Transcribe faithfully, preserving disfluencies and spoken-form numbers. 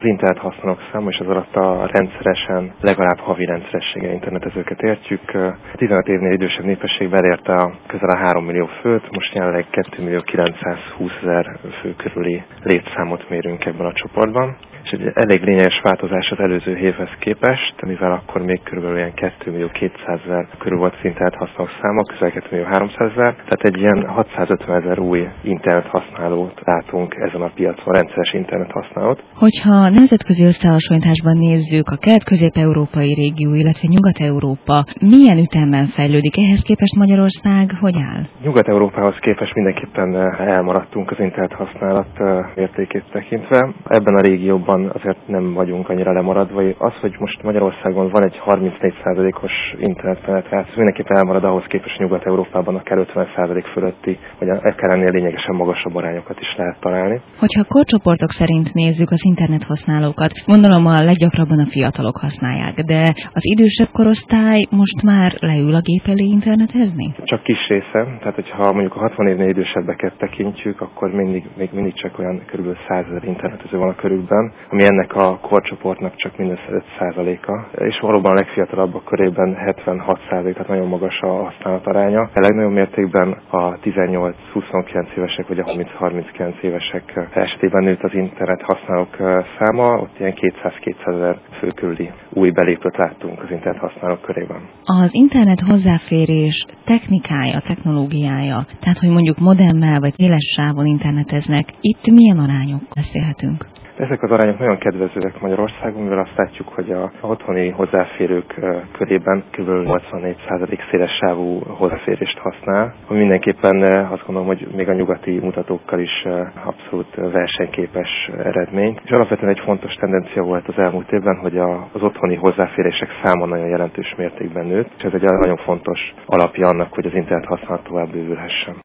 Az internet használók száma, és az alatt a rendszeresen, legalább havi rendszeressége internetezőket értjük. tizenöt évnél idősebb népességben elérte a közel a három millió főt, most jelenleg két millió kilencszázhúszezer fő körüli létszámot mérünk ebben a csoportban. És egy elég lényeges változás az előző évhez képest, mivel akkor még körülbelül ilyen két millió kétszázezer körül volt az internet használók száma, közel két millió háromszázezer, tehát egy ilyen hatszázötvenezer új internet használót látunk ezen a piacon, rendszeres internet használót. Hogyha nemzetközi összehasonlításban nézzük a kelet-közép-európai régió, illetve Nyugat-Európa, milyen ütemben fejlődik? Ehhez képest Magyarország hogy áll? Nyugat-Európához képest mindenképpen elmaradtunk az internet használat mértékét tekintve. Ebben a régióban azért nem vagyunk annyira lemaradva. Az, hogy most Magyarországon van egy harmincnégy százalékos internetpenetráció, mindenképpen elmarad ahhoz képest, hogy Nyugat-Európában akár ötven százalék fölötti, vagy akár ennél lényegesen magasabb arányokat is lehet találni. Hogyha korcsoportok szerint nézzük az internet használókat, gondolom a leggyakrabban a fiatalok használják, de az idősebb korosztály most már leül a gép elé internetezni? Csak kis része, tehát hogyha mondjuk a hatvan évnél idősebbeket tekintjük, akkor mindig, még mindig csak olyan kb. százezer internetező van a körükben, ami ennek a korcsoportnak csak mindössze öt százaléka, és valóban a legfiatalabbak körében hetvenhat százalék, tehát nagyon magas a használataránya. A legnagyobb mértékben a tizennyolc-huszonkilenc évesek vagy a harminc-harminckilenc évesek esetében nőtt az internet használók száma, ott ilyen kétszáz-kétszázezer fő körüli új belépőt láttunk az internet használók körében. Az internet hozzáférés technikája, technológiája, tehát hogy mondjuk modemmel vagy éles sávon interneteznek, itt milyen arányok beszélhetünk? Ezek az arányok nagyon kedvezőek Magyarországon, mivel azt látjuk, hogy a otthoni hozzáférők körében kb. nyolcvannégy százalék szélessávú hozzáférést használ, ami mindenképpen azt gondolom, hogy még a nyugati mutatókkal is abszolút versenyképes eredmény. És alapvetően egy fontos tendencia volt az elmúlt évben, hogy az otthoni hozzáférések száma nagyon jelentős mértékben nőtt, és ez egy nagyon fontos alapja annak, hogy az internet használat tovább bővülhessen.